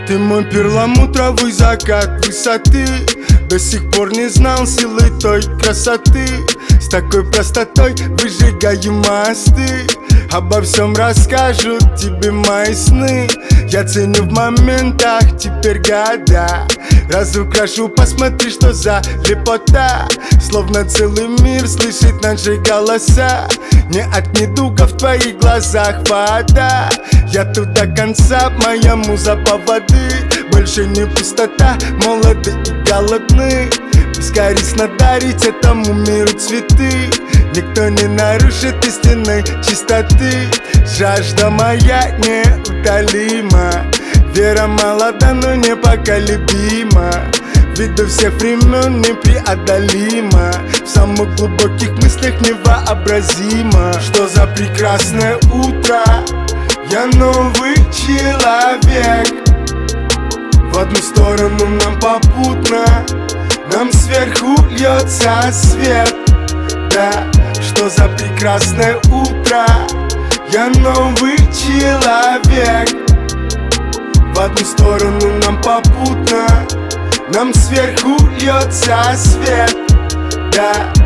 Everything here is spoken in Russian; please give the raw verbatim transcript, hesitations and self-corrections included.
Ты мой перламутровый закат высоты. До сих пор не знал силы той красоты. С такой простотой выжигаем мосты. Обо всем расскажут тебе мои сны. Я ценю в моментах теперь года. Разукрашу, посмотри, что за лепота. Словно целый мир слышит наши голоса. Не от недуга в твоих глазах вода. Я тут до конца, моя муза поводы. Больше не пустота, молоды и голодны. Бескорыстно дарить этому миру цветы. Никто не нарушит истинной чистоты. Жажда моя неутолима. Вера молода, но непоколебима. Виду всех времен непреодолима. В самых глубоких мыслях невообразимо. Что за прекрасное утро. Я новый человек. В одну сторону нам попутно. Нам сверху льется свет. Да, что за прекрасное утро. Я новый человек. В одну сторону нам попутно. Нам сверху льется свет. Да.